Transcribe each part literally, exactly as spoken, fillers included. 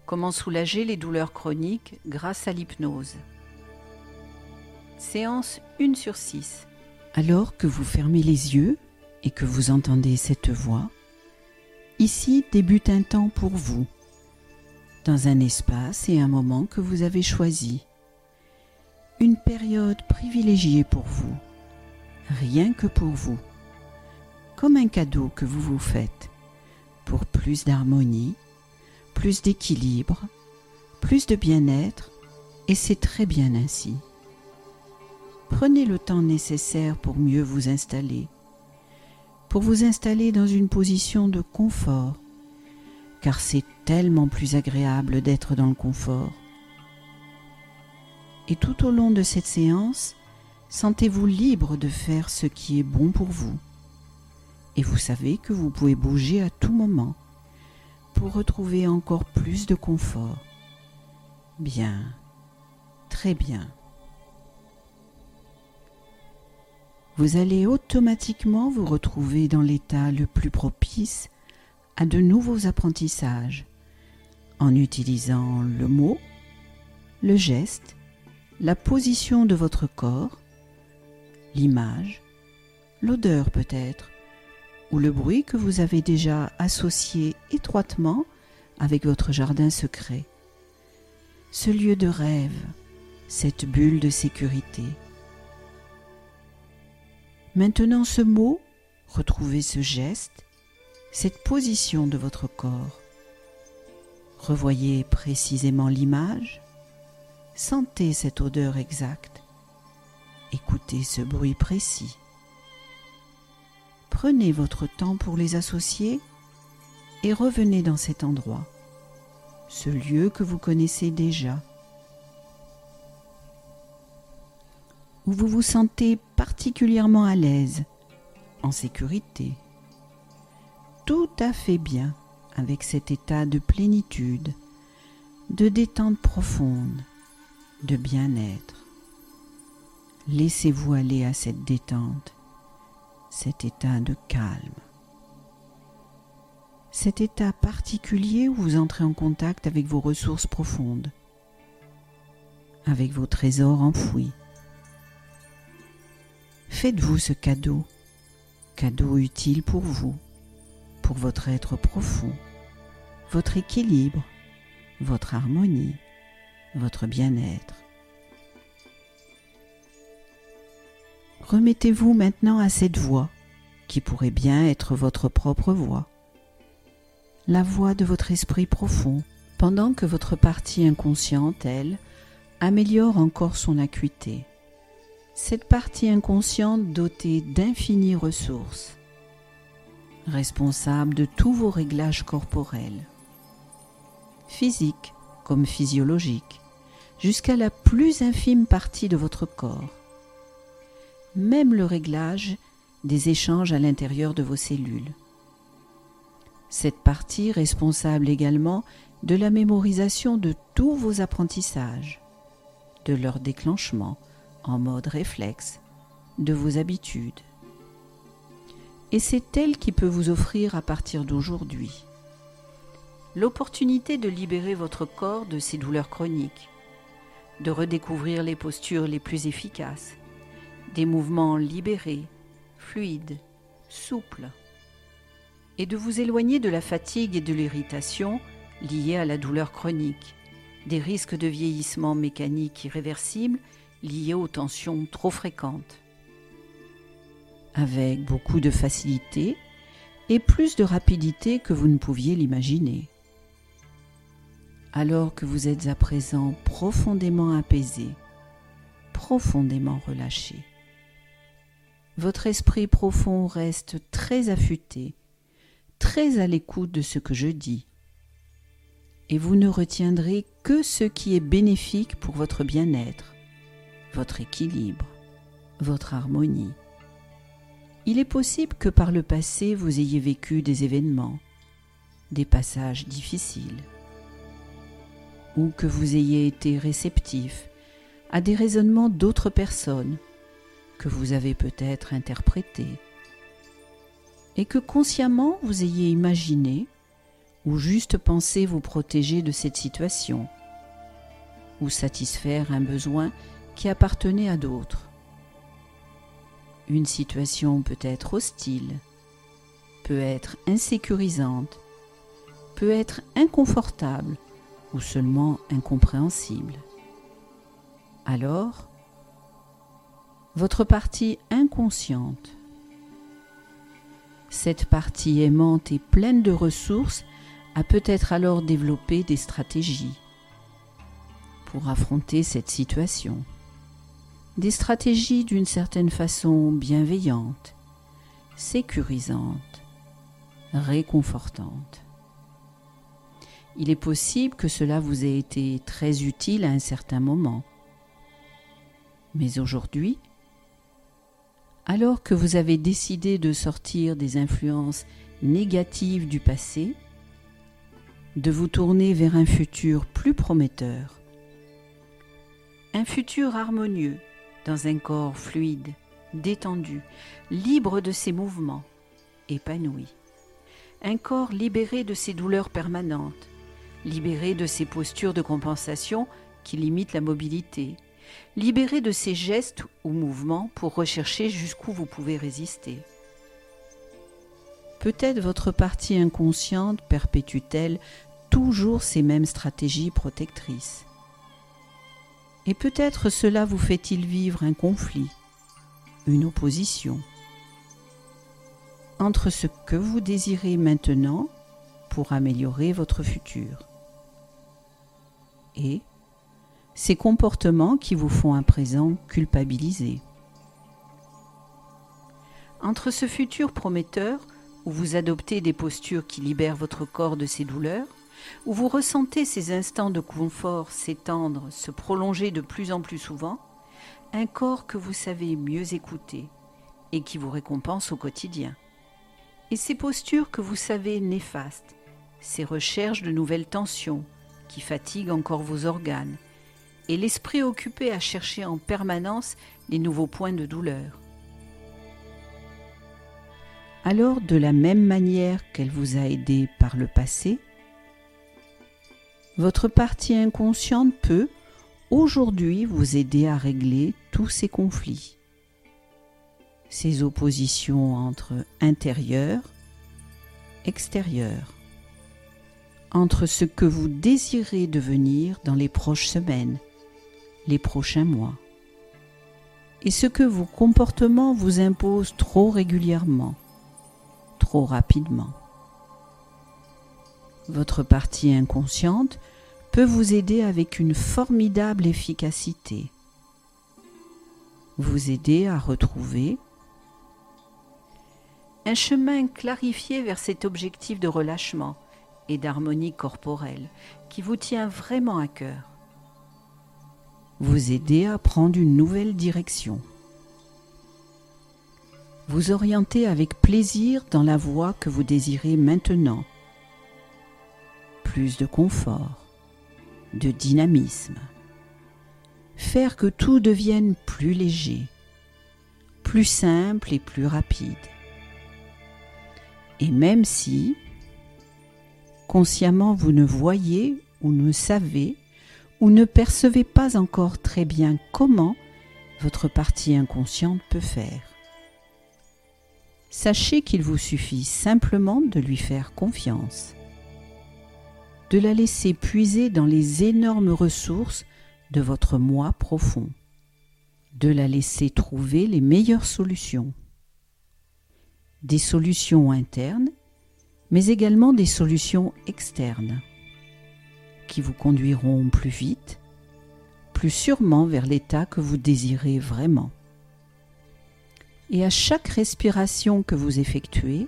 Comment soulager les douleurs chroniques grâce à l'hypnose. Séance un sur six. Alors que vous fermez les yeux et que vous entendez cette voix, ici débute un temps pour vous, dans un espace et un moment que vous avez choisi. Une période privilégiée pour vous, rien que pour vous, comme un cadeau que vous vous faites, pour plus d'harmonie, plus d'équilibre, plus de bien-être, et c'est très bien ainsi. Prenez le temps nécessaire pour mieux vous installer, pour vous installer dans une position de confort, car c'est tellement plus agréable d'être dans le confort. Et tout au long de cette séance, sentez-vous libre de faire ce qui est bon pour vous. Et vous savez que vous pouvez bouger à tout moment pour retrouver encore plus de confort. Bien, très bien. Vous allez automatiquement vous retrouver dans l'état le plus propice à de nouveaux apprentissages en utilisant le mot, le geste, la position de votre corps, l'image, l'odeur peut-être, ou le bruit que vous avez déjà associé étroitement avec votre jardin secret. Ce lieu de rêve, cette bulle de sécurité. Maintenant ce mot, retrouvez ce geste, cette position de votre corps. Revoyez précisément l'image, sentez cette odeur exacte, écoutez ce bruit précis. Prenez votre temps pour les associer et revenez dans cet endroit, ce lieu que vous connaissez déjà, où vous vous sentez particulièrement à l'aise, en sécurité, tout à fait bien avec cet état de plénitude, de détente profonde, de bien-être. Laissez-vous aller à cette détente, cet état de calme. Cet état particulier où vous entrez en contact avec vos ressources profondes, avec vos trésors enfouis. Faites-vous ce cadeau, cadeau utile pour vous, pour votre être profond, votre équilibre, votre harmonie, votre bien-être. Remettez-vous maintenant à cette voix, qui pourrait bien être votre propre voix, la voix de votre esprit profond, pendant que votre partie inconsciente, elle, améliore encore son acuité. Cette partie inconsciente dotée d'infinies ressources, responsable de tous vos réglages corporels, physiques comme physiologiques, jusqu'à la plus infime partie de votre corps, même le réglage des échanges à l'intérieur de vos cellules. Cette partie responsable également de la mémorisation de tous vos apprentissages, de leur déclenchement en mode réflexe, de vos habitudes. Et c'est elle qui peut vous offrir à partir d'aujourd'hui l'opportunité de libérer votre corps de ses douleurs chroniques, de redécouvrir les postures les plus efficaces, des mouvements libérés, fluides, souples, et de vous éloigner de la fatigue et de l'irritation liées à la douleur chronique, des risques de vieillissement mécanique irréversible liés aux tensions trop fréquentes. Avec beaucoup de facilité et plus de rapidité que vous ne pouviez l'imaginer. Alors que vous êtes à présent profondément apaisé, profondément relâché. Votre esprit profond reste très affûté, très à l'écoute de ce que je dis, et vous ne retiendrez que ce qui est bénéfique pour votre bien-être, votre équilibre, votre harmonie. Il est possible que par le passé vous ayez vécu des événements, des passages difficiles, ou que vous ayez été réceptif à des raisonnements d'autres personnes que vous avez peut-être interprétés, et que consciemment vous ayez imaginé ou juste penser vous protéger de cette situation, ou satisfaire un besoin qui appartenait à d'autres. Une situation peut être hostile, peut être insécurisante, peut être inconfortable ou seulement incompréhensible. Alors, votre partie inconsciente, cette partie aimante et pleine de ressources, a peut-être alors développé des stratégies pour affronter cette situation. Des stratégies d'une certaine façon bienveillantes, sécurisantes, réconfortantes. Il est possible que cela vous ait été très utile à un certain moment. Mais aujourd'hui, alors que vous avez décidé de sortir des influences négatives du passé, de vous tourner vers un futur plus prometteur, un futur harmonieux dans un corps fluide, détendu, libre de ses mouvements, épanoui, un corps libéré de ses douleurs permanentes, libéré de ses postures de compensation qui limitent la mobilité, libéré de ces gestes ou mouvements pour rechercher jusqu'où vous pouvez résister. Peut-être votre partie inconsciente perpétue-t-elle toujours ces mêmes stratégies protectrices. Et peut-être cela vous fait-il vivre un conflit, une opposition, entre ce que vous désirez maintenant pour améliorer votre futur et ces comportements qui vous font à présent culpabiliser. Entre ce futur prometteur, où vous adoptez des postures qui libèrent votre corps de ses douleurs, où vous ressentez ces instants de confort s'étendre, se prolonger de plus en plus souvent, un corps que vous savez mieux écouter et qui vous récompense au quotidien. Et ces postures que vous savez néfastes, ces recherches de nouvelles tensions qui fatiguent encore vos organes, et l'esprit occupé à chercher en permanence les nouveaux points de douleur. Alors, de la même manière qu'elle vous a aidé par le passé, votre partie inconsciente peut, aujourd'hui, vous aider à régler tous ces conflits, ces oppositions entre intérieur, extérieur, entre ce que vous désirez devenir dans les prochaines semaines, les prochains mois, et ce que vos comportements vous imposent trop régulièrement, trop rapidement. Votre partie inconsciente peut vous aider avec une formidable efficacité, vous aider à retrouver un chemin clarifié vers cet objectif de relâchement et d'harmonie corporelle qui vous tient vraiment à cœur, vous aider à prendre une nouvelle direction, vous orienter avec plaisir dans la voie que vous désirez maintenant, plus de confort, de dynamisme, faire que tout devienne plus léger, plus simple et plus rapide. Et même si, consciemment, vous ne voyez ou ne savez ou ne percevez pas encore très bien comment votre partie inconsciente peut faire, sachez qu'il vous suffit simplement de lui faire confiance, de la laisser puiser dans les énormes ressources de votre moi profond, de la laisser trouver les meilleures solutions. Des solutions internes, mais également des solutions externes, qui vous conduiront plus vite, plus sûrement vers l'état que vous désirez vraiment. Et à chaque respiration que vous effectuez,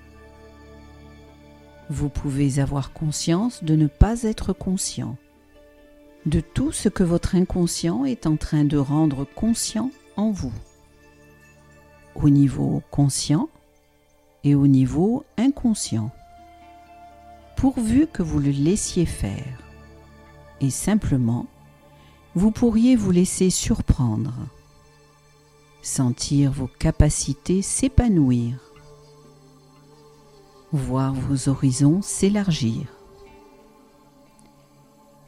vous pouvez avoir conscience de ne pas être conscient de tout ce que votre inconscient est en train de rendre conscient en vous, au niveau conscient et au niveau inconscient, pourvu que vous le laissiez faire. Et simplement, vous pourriez vous laisser surprendre, sentir vos capacités s'épanouir, voir vos horizons s'élargir.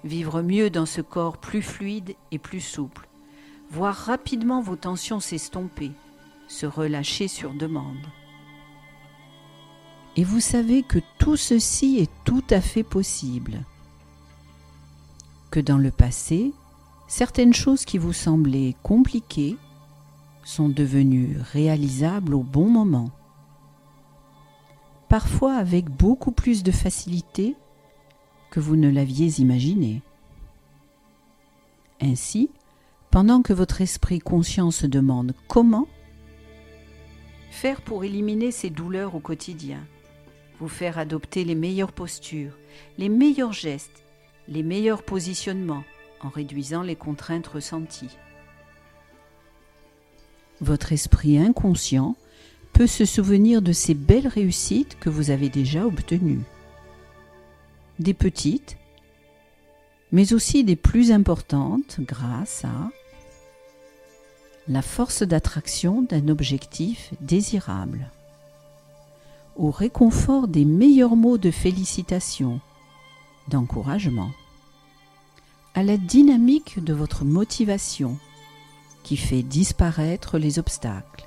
vivre mieux dans ce corps plus fluide et plus souple, voir rapidement vos tensions s'estomper, se relâcher sur demande. Et vous savez que tout ceci est tout à fait possible. Que dans le passé, certaines choses qui vous semblaient compliquées sont devenues réalisables au bon moment. Parfois avec beaucoup plus de facilité que vous ne l'aviez imaginé. Ainsi, pendant que votre esprit conscient se demande comment faire pour éliminer ces douleurs au quotidien, vous faire adopter les meilleures postures, les meilleurs gestes, les meilleurs positionnements en réduisant les contraintes ressenties. Votre esprit inconscient peut se souvenir de ces belles réussites que vous avez déjà obtenues. Des petites, mais aussi des plus importantes grâce à la force d'attraction d'un objectif désirable, au réconfort des meilleurs mots de félicitations, d'encouragement, à la dynamique de votre motivation qui fait disparaître les obstacles,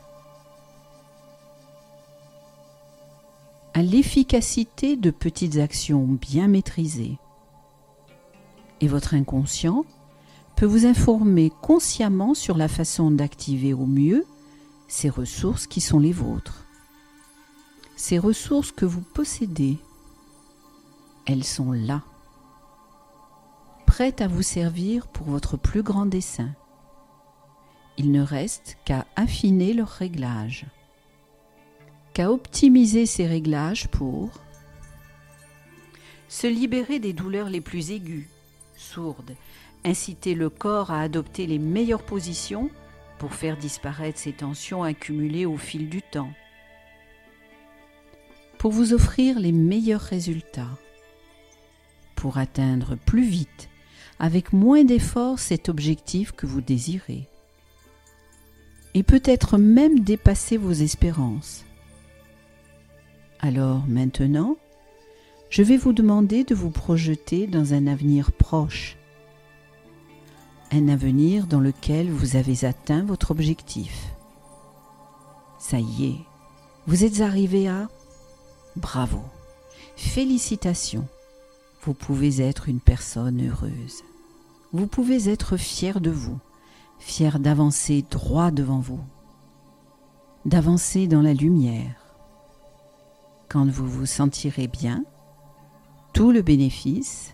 à l'efficacité de petites actions bien maîtrisées. Et votre inconscient peut vous informer consciemment sur la façon d'activer au mieux ces ressources qui sont les vôtres. Ces ressources que vous possédez, elles sont là, prêtes à vous servir pour votre plus grand dessein. Il ne reste qu'à affiner leurs réglages, qu'à optimiser ces réglages pour se libérer des douleurs les plus aiguës, sourdes, inciter le corps à adopter les meilleures positions pour faire disparaître ces tensions accumulées au fil du temps, pour vous offrir les meilleurs résultats, pour atteindre plus vite, avec moins d'efforts, cet objectif que vous désirez, et peut-être même dépasser vos espérances. Alors maintenant, je vais vous demander de vous projeter dans un avenir proche, un avenir dans lequel vous avez atteint votre objectif. Ça y est, vous êtes arrivé à... Bravo, félicitations, vous pouvez être une personne heureuse. Vous pouvez être fier de vous, fier d'avancer droit devant vous, d'avancer dans la lumière. Quand vous vous sentirez bien, tout le bénéfice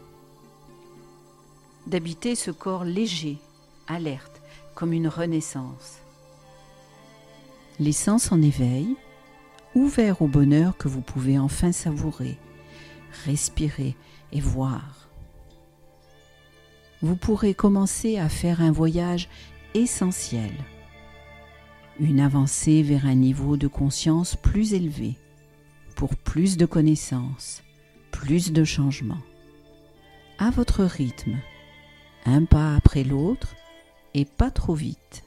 d'habiter ce corps léger, alerte, comme une renaissance. L'essence en éveil, ouvert au bonheur que vous pouvez enfin savourer, respirer et voir. Vous pourrez commencer à faire un voyage essentiel, une avancée vers un niveau de conscience plus élevé, pour plus de connaissances, plus de changements, à votre rythme, un pas après l'autre et pas trop vite.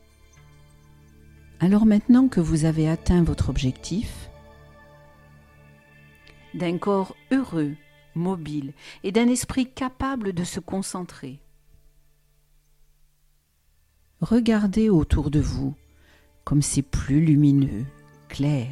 Alors maintenant que vous avez atteint votre objectif, d'un corps heureux, mobile et d'un esprit capable de se concentrer, regardez autour de vous comme c'est plus lumineux, clair.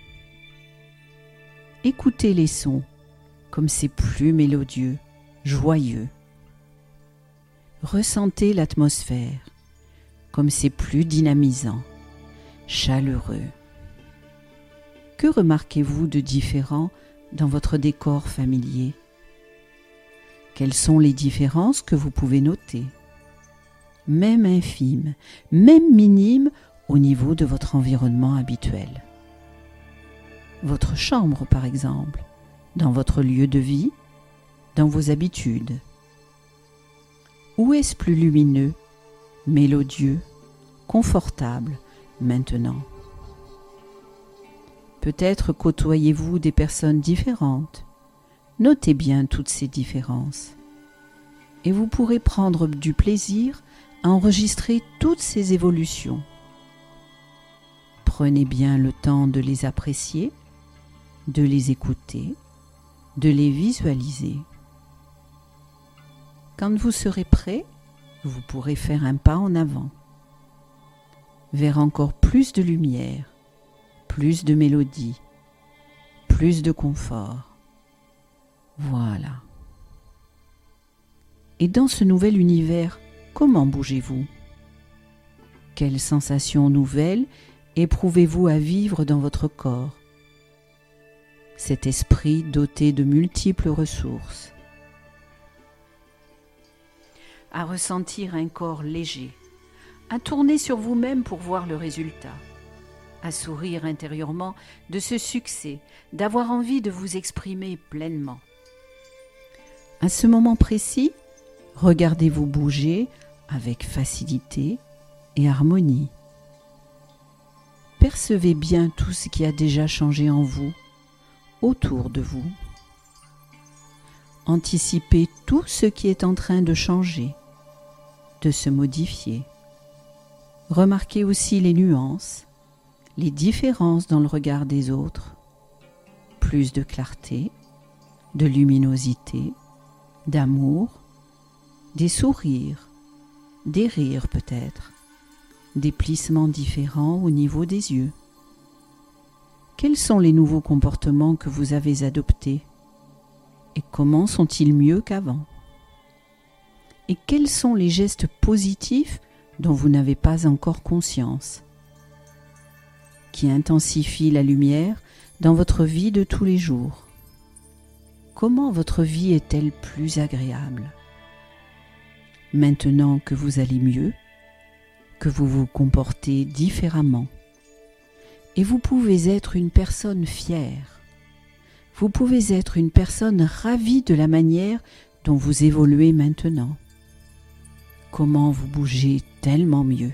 Écoutez les sons comme c'est plus mélodieux, joyeux. Ressentez l'atmosphère comme c'est plus dynamisant, chaleureux. Que remarquez-vous de différent dans votre décor familier? Quelles sont les différences que vous pouvez noter, même infimes, même minimes au niveau de votre environnement habituel? Votre chambre, par exemple, dans votre lieu de vie, dans vos habitudes. Où est-ce plus lumineux, mélodieux, confortable maintenant? Peut-être côtoyez-vous des personnes différentes. Notez bien toutes ces différences. Et vous pourrez prendre du plaisir à enregistrer toutes ces évolutions. Prenez bien le temps de les apprécier, de les écouter, de les visualiser. Quand vous serez prêt, vous pourrez faire un pas en avant, vers encore plus de lumière, plus de mélodie, plus de confort. Voilà. Et dans ce nouvel univers, comment bougez-vous? Quelles sensations nouvelles éprouvez-vous à vivre dans votre corps? Cet esprit doté de multiples ressources. À ressentir un corps léger, à tourner sur vous-même pour voir le résultat, à sourire intérieurement de ce succès, d'avoir envie de vous exprimer pleinement. À ce moment précis, regardez-vous bouger avec facilité et harmonie. Percevez bien tout ce qui a déjà changé en vous, autour de vous. Anticipez tout ce qui est en train de changer, de se modifier. Remarquez aussi les nuances, les différences dans le regard des autres. Plus de clarté, de luminosité, d'amour, des sourires, des rires peut-être, des plissements différents au niveau des yeux. Quels sont les nouveaux comportements que vous avez adoptés? Et comment sont-ils mieux qu'avant? Et quels sont les gestes positifs dont vous n'avez pas encore conscience, qui intensifient la lumière dans votre vie de tous les jours? Comment votre vie est-elle plus agréable? Maintenant que vous allez mieux, que vous vous comportez différemment, et vous pouvez être une personne fière, vous pouvez être une personne ravie de la manière dont vous évoluez maintenant. Comment vous bougez tellement mieux.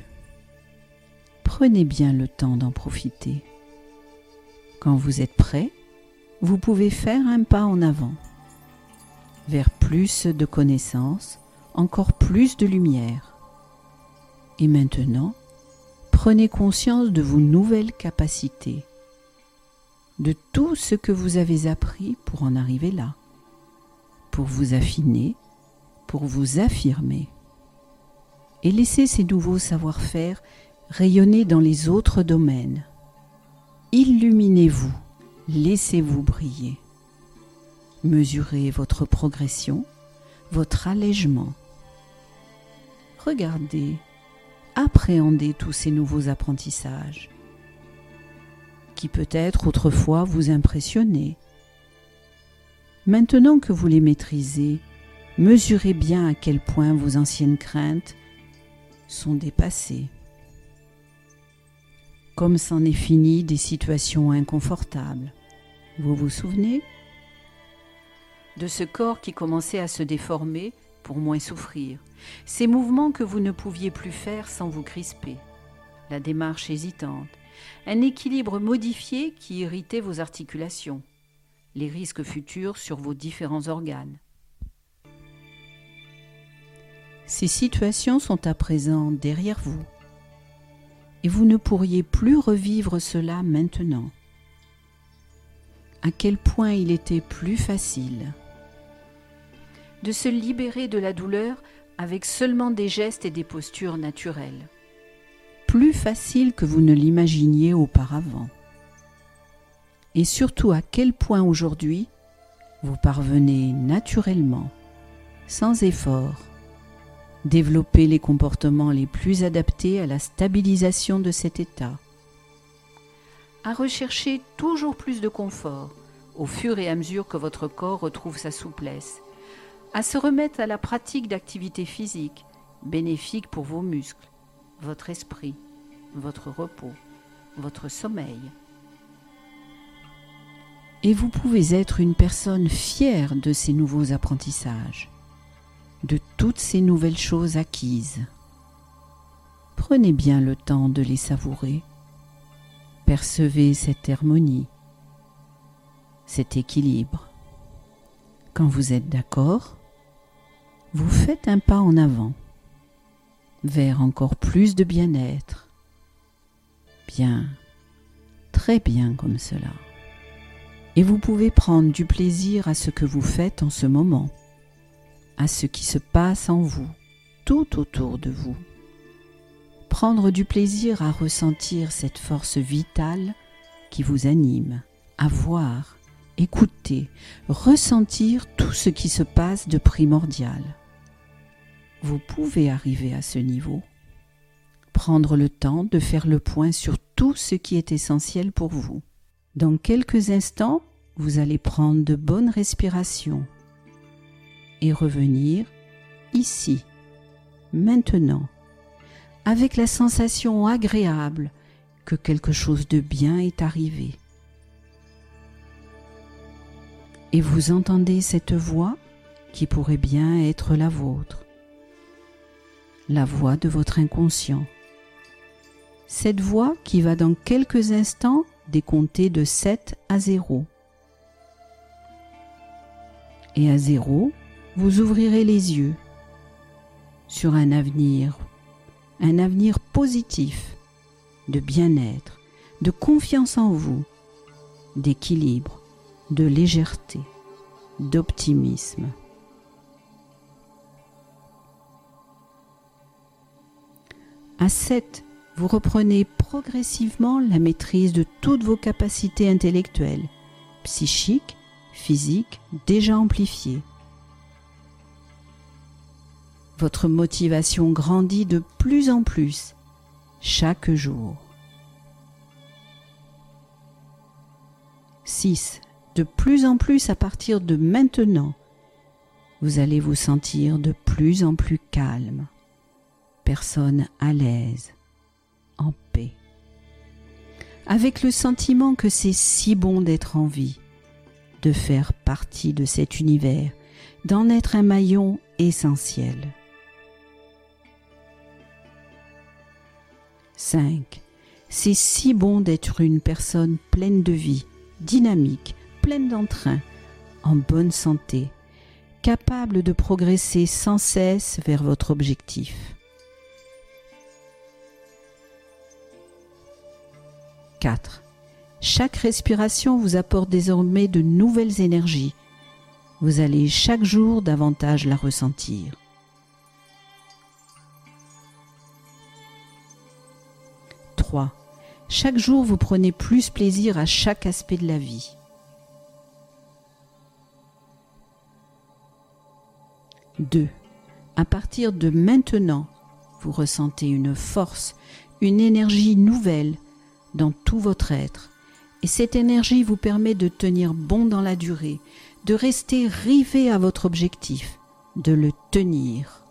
Prenez bien le temps d'en profiter. Quand vous êtes prêt, vous pouvez faire un pas en avant, vers plus de connaissances, encore plus de lumière. Et maintenant, prenez conscience de vos nouvelles capacités, de tout ce que vous avez appris pour en arriver là, pour vous affiner, pour vous affirmer. Et laissez ces nouveaux savoir-faire rayonner dans les autres domaines. Illuminez-vous, laissez-vous briller. Mesurez votre progression, votre allègement. Regardez, appréhendez tous ces nouveaux apprentissages qui peut-être autrefois vous impressionnaient. Maintenant que vous les maîtrisez, mesurez bien à quel point vos anciennes craintes sont dépassées. Comme c'en est fini des situations inconfortables. Vous vous souvenez de ce corps qui commençait à se déformer pour moins souffrir, ces mouvements que vous ne pouviez plus faire sans vous crisper, la démarche hésitante, un équilibre modifié qui irritait vos articulations, les risques futurs sur vos différents organes. Ces situations sont à présent derrière vous et vous ne pourriez plus revivre cela maintenant. À quel point il était plus facile de se libérer de la douleur avec seulement des gestes et des postures naturelles. Plus facile que vous ne l'imaginiez auparavant. Et surtout à quel point aujourd'hui vous parvenez naturellement, sans effort, développer les comportements les plus adaptés à la stabilisation de cet état, à rechercher toujours plus de confort au fur et à mesure que votre corps retrouve sa souplesse, à se remettre à la pratique d'activités physiques bénéfiques pour vos muscles, votre esprit, votre repos, votre sommeil. Et vous pouvez être une personne fière de ces nouveaux apprentissages, de toutes ces nouvelles choses acquises. Prenez bien le temps de les savourer. Percevez cette harmonie, cet équilibre. Quand vous êtes d'accord, vous faites un pas en avant, vers encore plus de bien-être. Bien, très bien comme cela. Et vous pouvez prendre du plaisir à ce que vous faites en ce moment, à ce qui se passe en vous, tout autour de vous. Prendre du plaisir à ressentir cette force vitale qui vous anime, à voir, écouter, ressentir tout ce qui se passe de primordial. Vous pouvez arriver à ce niveau. Prendre le temps de faire le point sur tout ce qui est essentiel pour vous. Dans quelques instants, vous allez prendre de bonnes respirations et revenir ici, maintenant, avec la sensation agréable que quelque chose de bien est arrivé. Et vous entendez cette voix qui pourrait bien être la vôtre, la voix de votre inconscient. Cette voix qui va dans quelques instants décompter de sept à zéro. Et à zéro, vous ouvrirez les yeux sur un avenir, un avenir positif, de bien-être, de confiance en vous, d'équilibre, de légèreté, d'optimisme. À sept, vous reprenez progressivement la maîtrise de toutes vos capacités intellectuelles, psychiques, physiques, déjà amplifiées. Votre motivation grandit de plus en plus chaque jour. six. De plus en plus à partir de maintenant, vous allez vous sentir de plus en plus calme, personne à l'aise, en paix, avec le sentiment que c'est si bon d'être en vie, de faire partie de cet univers, d'en être un maillon essentiel. cinq. C'est si bon d'être une personne pleine de vie, dynamique, pleine d'entrain, en bonne santé, capable de progresser sans cesse vers votre objectif. quatre. Chaque respiration vous apporte désormais de nouvelles énergies. Vous allez chaque jour davantage la ressentir. trois. Chaque jour, vous prenez plus plaisir à chaque aspect de la vie. deux. À partir de maintenant, vous ressentez une force, une énergie nouvelle dans tout votre être. Et cette énergie vous permet de tenir bon dans la durée, de rester rivé à votre objectif, de le tenir.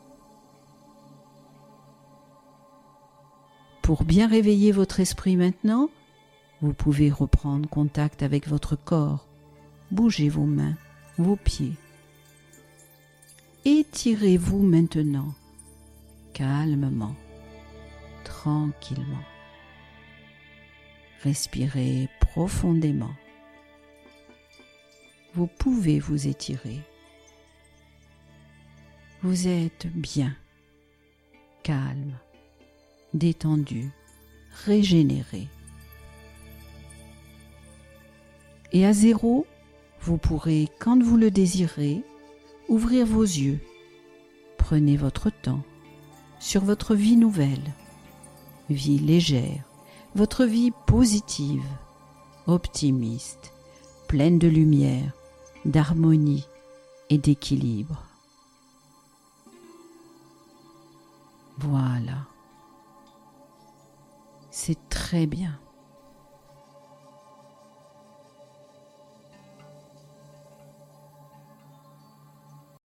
Pour bien réveiller votre esprit maintenant, vous pouvez reprendre contact avec votre corps. Bougez vos mains, vos pieds. Étirez-vous maintenant, calmement, tranquillement. Respirez profondément. Vous pouvez vous étirer. Vous êtes bien, calme, détendu, régénéré. Et à zéro, vous pourrez, quand vous le désirez, ouvrir vos yeux. Prenez votre temps sur votre vie nouvelle, vie légère, votre vie positive, optimiste, pleine de lumière, d'harmonie et d'équilibre. Voilà. C'est très bien.